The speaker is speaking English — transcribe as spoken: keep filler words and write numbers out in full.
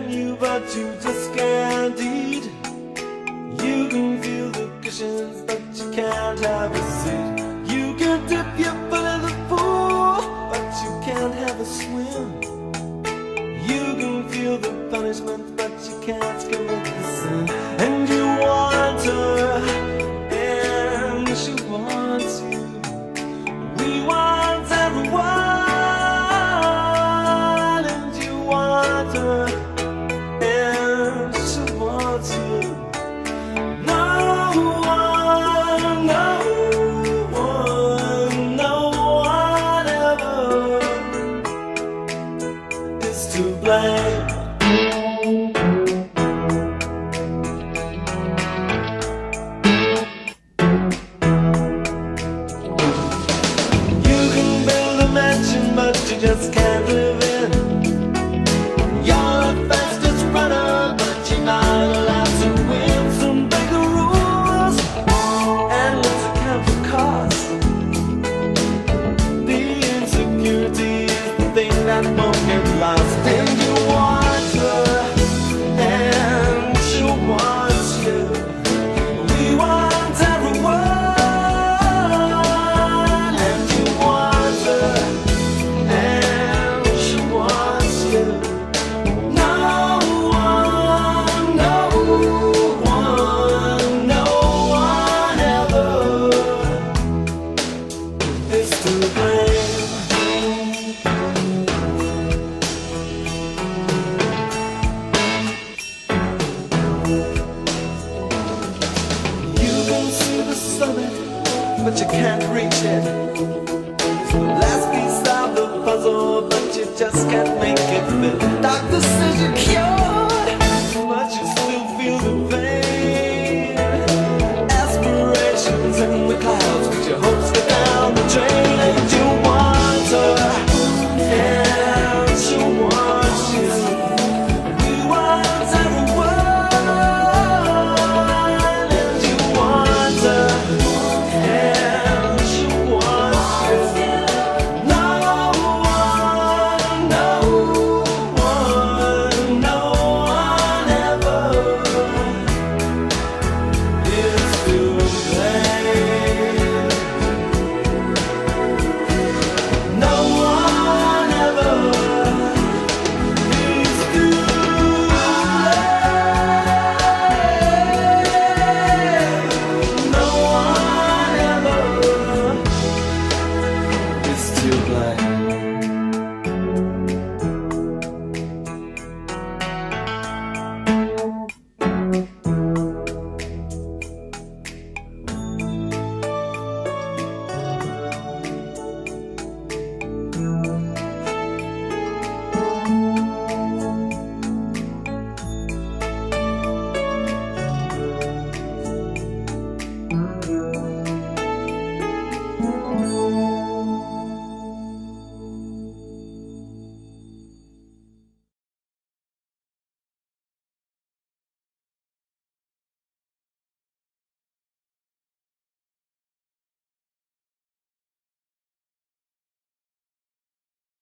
you, but you just can't eat. You can feel the cushions, but you can't have a seat. You can dip your foot in the pool, but you can't have a swim. You can feel the punishment, but you can't commit the sin. And you want her, and she wants you. We want everyone, and you want her, and she wants you.